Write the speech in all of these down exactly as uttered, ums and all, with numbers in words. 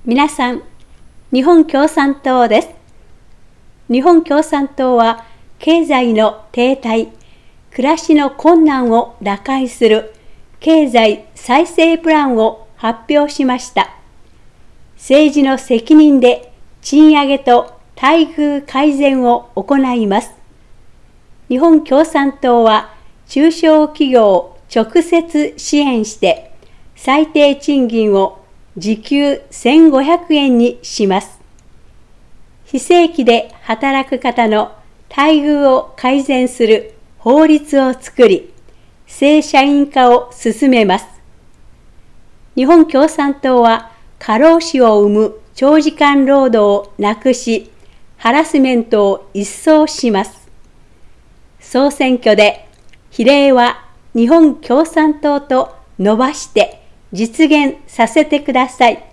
皆さん、日本共産党です。日本共産党は経済の停滞、暮らしの困難を打開する経済再生プランを発表しました。政治の責任で賃上げと待遇改善を行います。日本共産党は中小企業を直接支援して最低賃金を時給せんごひゃくえんにします。非正規で働く方の待遇を改善する法律を作り、正社員化を進めます。日本共産党は過労死を生む長時間労働をなくし、ハラスメントを一掃します。総選挙で比例は日本共産党と伸ばして実現させてください。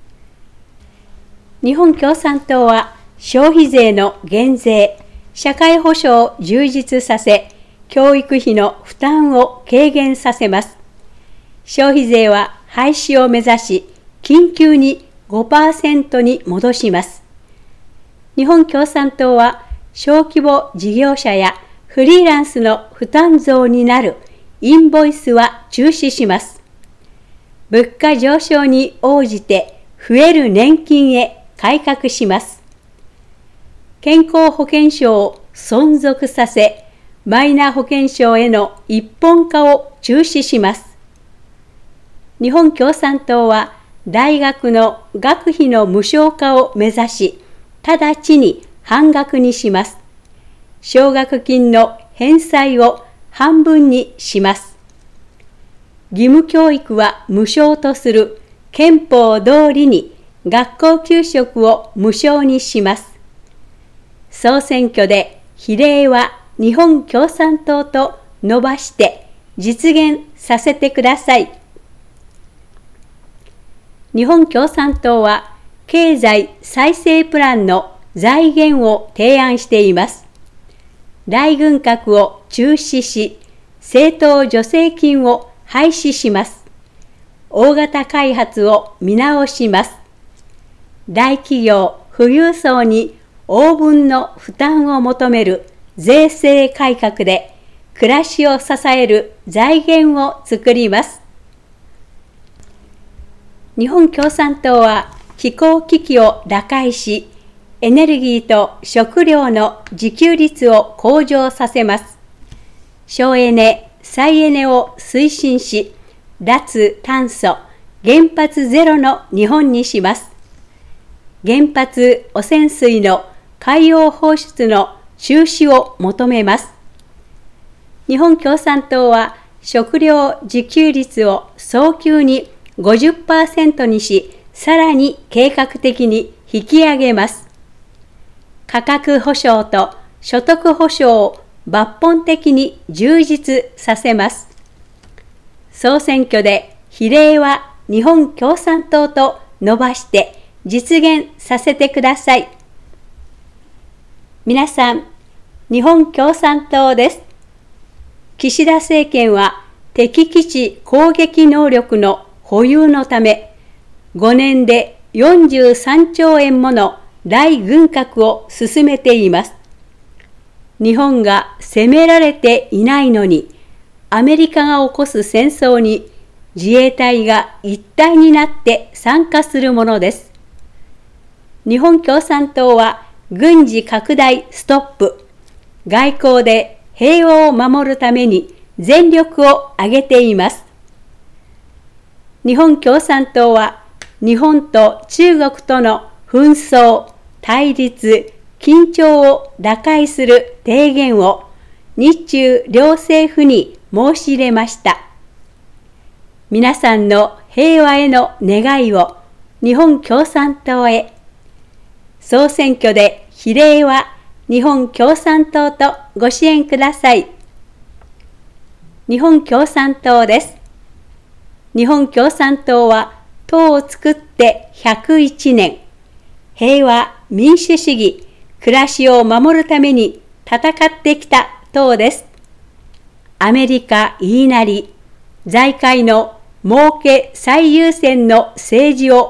日本共産党は消費税の減税、社会保障を充実させ、教育費の負担を軽減させます。消費税は廃止を目指し、緊急に ごパーセント に戻します。日本共産党は小規模事業者やフリーランスの負担増になるインボイスは中止します。物価上昇に応じて増える年金へ改革します。健康保険証を存続させ、マイナ保険証への一本化を中止します。日本共産党は大学の学費の無償化を目指し、直ちに半額にします。奨学金の返済を半分にします。義務教育は無償とする憲法通りに学校給食を無償にします。総選挙で比例は日本共産党と伸ばして実現させてください。日本共産党は経済再生プランの財源を提案しています。大軍拡を中止し、政党助成金を廃止します。大型開発を見直します。大企業、富裕層に応分の負担を求める税制改革で暮らしを支える財源を作ります。日本共産党は気候危機を打開し、エネルギーと食料の自給率を向上させます。省エネ、再エネを推進し、脱炭素、原発ゼロの日本にします。原発汚染水の海洋放出の中止を求めます。日本共産党は食料自給率を早急に ごじゅっパーセント にし、さらに計画的に引き上げます。価格保障と所得保障を抜本的に充実させます。総選挙で比例は日本共産党と伸ばして実現させてください。皆さん、日本共産党です。岸田政権は敵基地攻撃能力の保有のため、ごねんでよんじゅうさんちょうえんもの大軍拡を進めています。日本が攻められていないのに、アメリカが起こす戦争に自衛隊が一体になって参加するものです。日本共産党は軍事拡大ストップ、外交で平和を守るために全力を挙げています。日本共産党は日本と中国との紛争、対立、緊張を打開する提言を日中両政府に申し入れました。皆さんの平和への願いを日本共産党へ。総選挙で比例は日本共産党とご支援ください。日本共産党です。日本共産党は党を作ってひゃくいちねん、平和、民主主義、暮らしを守るために戦ってきた党です。アメリカ言いなり、財界の儲け最優先の政治を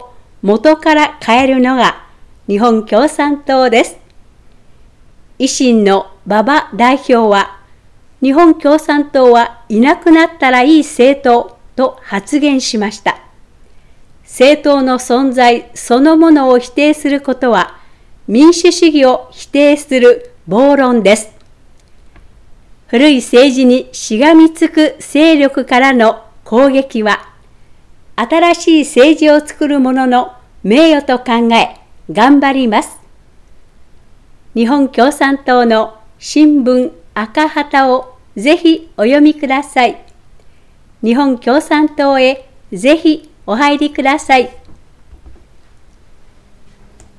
元から変えるのが日本共産党です。維新の馬場代表は、日本共産党はいなくなったらいい政党と発言しました。政党の存在そのものを否定することは、民主主義を否定する暴論です。古い政治にしがみつく勢力からの攻撃は、新しい政治を作る者の名誉と考え、頑張ります。日本共産党の新聞赤旗をぜひお読みください。日本共産党へぜひお入りください。